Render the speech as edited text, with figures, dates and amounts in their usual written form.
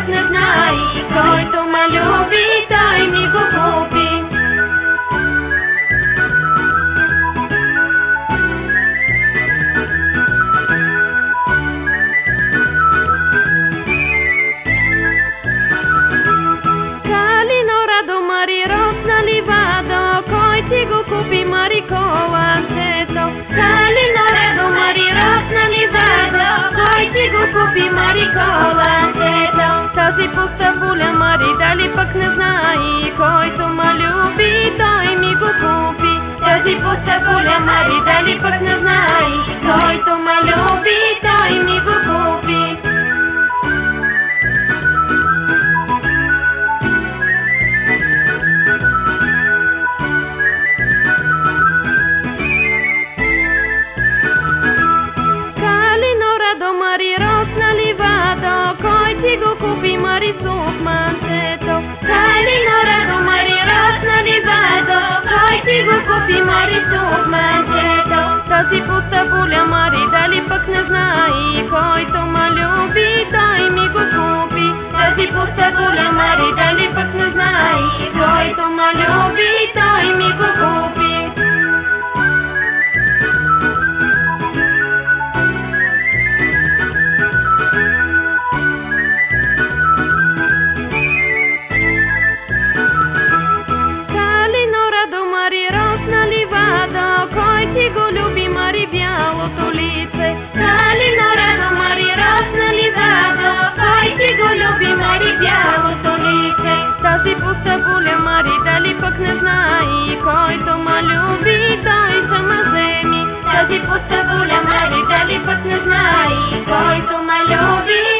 пък не знае, който ме люби, той ми го купи. Калино, радо, мари, росна ливадо, кой ти го купи, мари, коланчето? Калино, радо, мари, росна ливадо, кой ти го купи, мари, коланчето? Тази пуста буля, мари, дали пък не знае, който ме люби, той ми го купи. Тази пуста буля, мари, дали пък не знае, който ме люби, той ми го купи. Мари, росна ливадо, кой ти го купи, мари, сукманчето? Калино, радо, мари, росна ливадо, кой ти го купи, мари, сукманчето? Тази пуста буля, мари, дали пък не знае, който ме люби, той ми го купи. Тази пуста буля, мари, дали пък не знае, който ме люби, той ми го купи. Мари, росна ливадо, кой ти го люби, мари, бялото лице? Калино, радо, мари, росна ливадо, кой ти го люби, мари, бялото лице? Тази пуста буля, мари, дали пък не знае, който ме люби, той се ме вземи. Тази пуста буля, мари, дали пък не знае, който ме люби,